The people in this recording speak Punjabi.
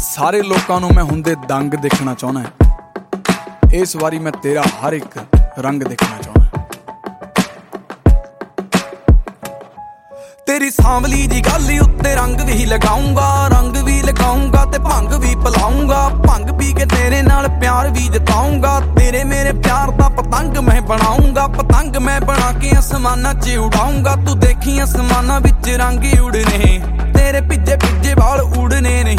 ਸਾਰੇ ਲੋਕਾਂ ਨੂੰ ਮੈਂ ਹੁੰਦੇ ਦੰਗ ਦੇਖਣਾ ਚਾਹੁੰਦਾ। ਇਸ ਵਾਰੀ ਮੈਂ ਤੇਰਾ ਹਰ ਇੱਕ ਰੰਗ ਦੇਖਣਾ ਚਾਹੁੰਦਾ। ਤੇਰੀ ਸਾਂਵਲੀ ਦੀ ਗੱਲ ਉੱਤੇ ਰੰਗ ਵੀ ਲਗਾਉਂਗਾ ਤੇ ਭੰਗ ਵੀ ਪਿਲਾਉਂਗਾ। ਭੰਗ ਪੀ ਕੇ ਤੇਰੇ ਨਾਲ ਪਿਆਰ ਵੀ ਜਤਾਉਂਗਾ। ਤੇਰੇ ਮੇਰੇ ਪਿਆਰ ਦਾ ਪਤੰਗ ਮੈਂ ਬਣਾਉਂਗਾ। ਪਤੰਗ ਮੈਂ ਬਣਾ ਕੇ ਅਸਮਾਨਾਂ 'ਚ ਉਡਾਉਂਗਾ। ਤੂੰ ਦੇਖੀ ਅਸਮਾਨਾਂ ਵਿੱਚ ਰੰਗ ਉਡਨੇ, ਤੇਰੇ ਭਿੱਜੇ ਵਾਲ ਉਡਨੇ ਨਹੀਂ।